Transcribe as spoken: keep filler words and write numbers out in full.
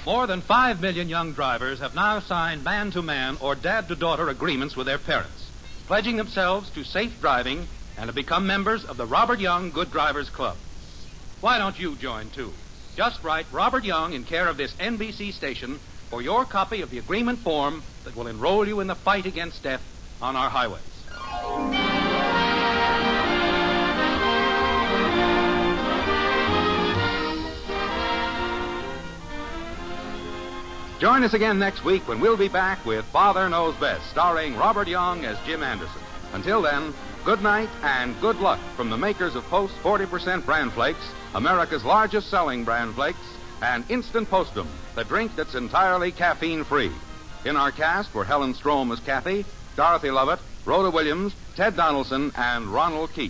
More than five million young drivers have now signed man-to-man or dad-to-daughter agreements with their parents, pledging themselves to safe driving and to become members of the Robert Young Good Drivers Club. Why don't you join, too? Just write Robert Young in care of this N B C station for your copy of the agreement form that will enroll you in the fight against death on our highways. Join us again next week when we'll be back with Father Knows Best, starring Robert Young as Jim Anderson. Until then, good night and good luck from the makers of Post forty percent Bran Flakes, America's largest selling Bran Flakes, and Instant Postum, the drink that's entirely caffeine-free. In our cast were Helen Strom as Kathy, Dorothy Lovett, Rhoda Williams, Ted Donaldson, and Ronald Keith.